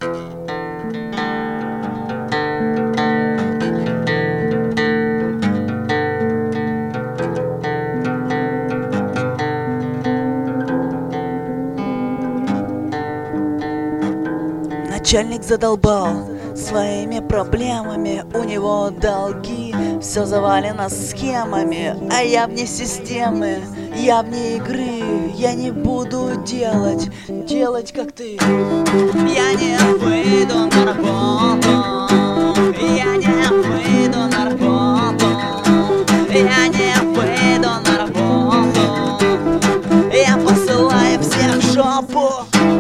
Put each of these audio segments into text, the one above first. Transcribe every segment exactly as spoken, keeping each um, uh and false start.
Начальник задолбал своими проблемами, у него долги, все завалено схемами, а я вне системы, я вне игры, я не буду делать, делать как ты. Я не выйду на работу, я не выйду на работу, я не выйду на работу, я посылаю всех в жопу.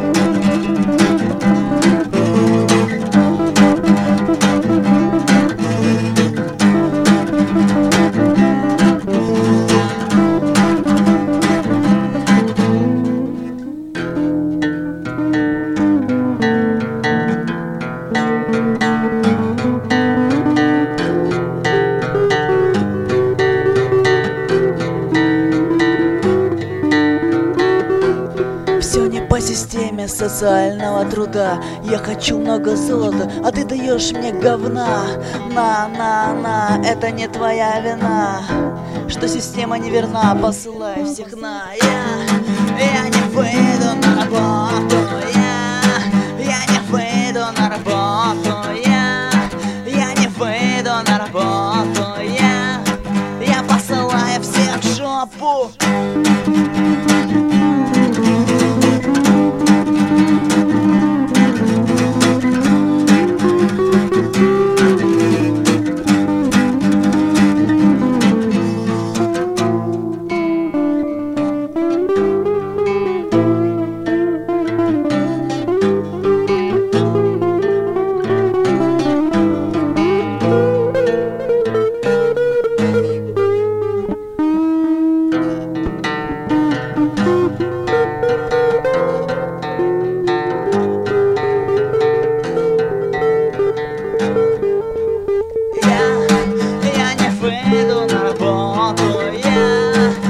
По системе социального труда я хочу много золота, а ты даешь мне говна. На-на-на, это не твоя вина, что система неверна, посылай всех на. Я, я не выйду на работу, я, я не выйду на работу, я, я не выйду на работу, я, я посылаю всех в жопу.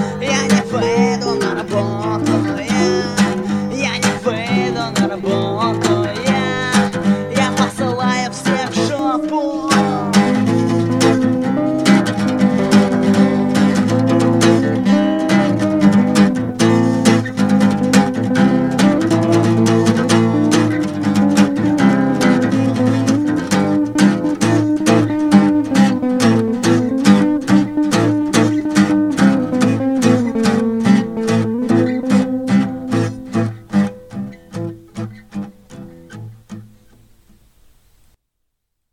Я не выйду на работу,